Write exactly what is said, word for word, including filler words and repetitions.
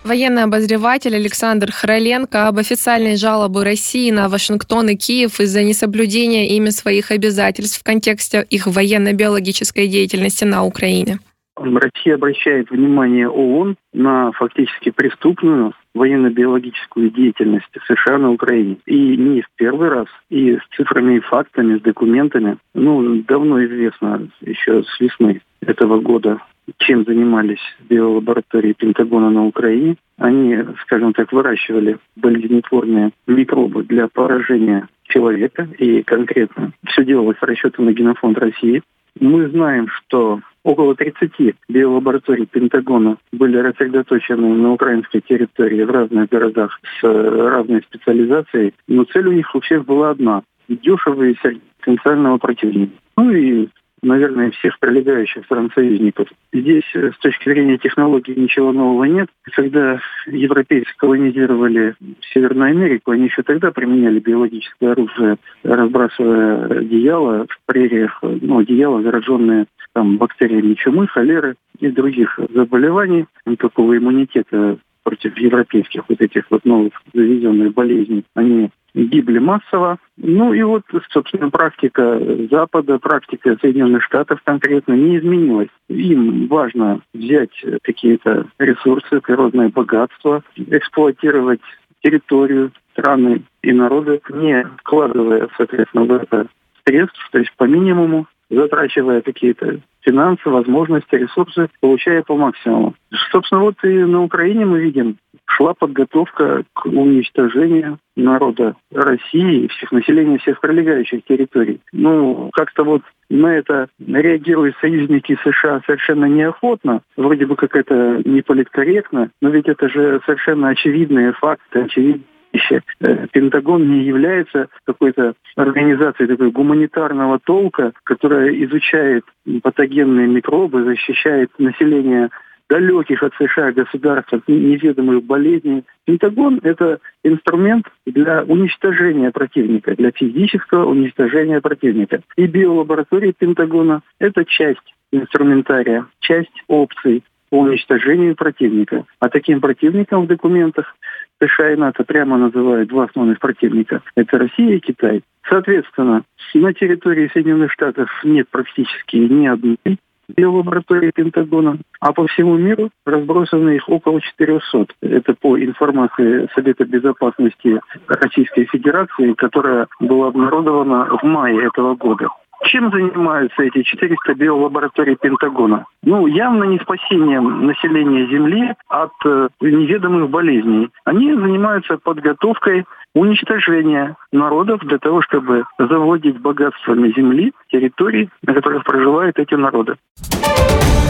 Военный обозреватель Александр Хроленко об официальной жалобе России на Вашингтон и Киев из-за несоблюдения ими своих обязательств в контексте их военно-биологической деятельности на Украине. Россия обращает внимание ООН на фактически преступную военно-биологическую деятельность США на Украине. И не в первый раз, и с цифрами и фактами, с документами. Ну, давно известно, еще с весны этого года, чем занимались биолаборатории Пентагона на Украине. Они, скажем так, выращивали болезнетворные микробы для поражения человека. И конкретно все делалось с расчетом на генофонд России. Мы знаем, что около тридцати биолабораторий Пентагона были рассредоточены на украинской территории в разных городах с разной специализацией. Но цель у них у всех была одна – дешево и потенциального противника. Ну и, наверное, всех прилегающих стран-союзников. Здесь с точки зрения технологий ничего нового нет. Когда европейцы колонизировали Северную Америку, они еще тогда применяли биологическое оружие, разбрасывая одеяла в прериях, ну, одеяла, зараженные там бактериями чумы, холеры и других заболеваний, никакого иммунитета против европейских вот этих вот новых завезенных болезней. Они гибли массово. Ну и вот, собственно, практика Запада, практика Соединенных Штатов конкретно не изменилась. Им важно взять какие-то ресурсы, природное богатство, эксплуатировать территорию, страны и народы, не вкладывая, соответственно, в это средств, то есть по минимуму, затрачивая какие-то финансы, возможности, ресурсы, получая по максимуму. Собственно, вот и на Украине мы видим, шла подготовка к уничтожению народа России и всех населения всех прилегающих территорий. Ну, как-то вот на это реагируют союзники США совершенно неохотно. Вроде бы как это не политкорректно, но ведь это же совершенно очевидные факты, очевидные вещи. Пентагон не является какой-то организацией такой гуманитарного толка, которая изучает патогенные микробы, защищает население далеких от США государств от неведомых болезней. Пентагон – это инструмент для уничтожения противника, для физического уничтожения противника. И биолаборатория Пентагона – это часть инструментария, часть опций по уничтожению противника. А таким противником в документах США и НАТО прямо называют два основных противника. Это Россия и Китай. Соответственно, на территории Соединенных Штатов нет практически ни одной биолаборатории Пентагона, а по всему миру разбросано их около четырехсот. Это по информации Совета Безопасности Российской Федерации, которая была обнародована в мае этого года. Чем занимаются эти четыреста биолабораторий Пентагона? Ну, явно не спасением населения Земли от э, неведомых болезней. Они занимаются подготовкой уничтожения народов для того, чтобы завладеть богатствами Земли, территорий, на которых проживают эти народы.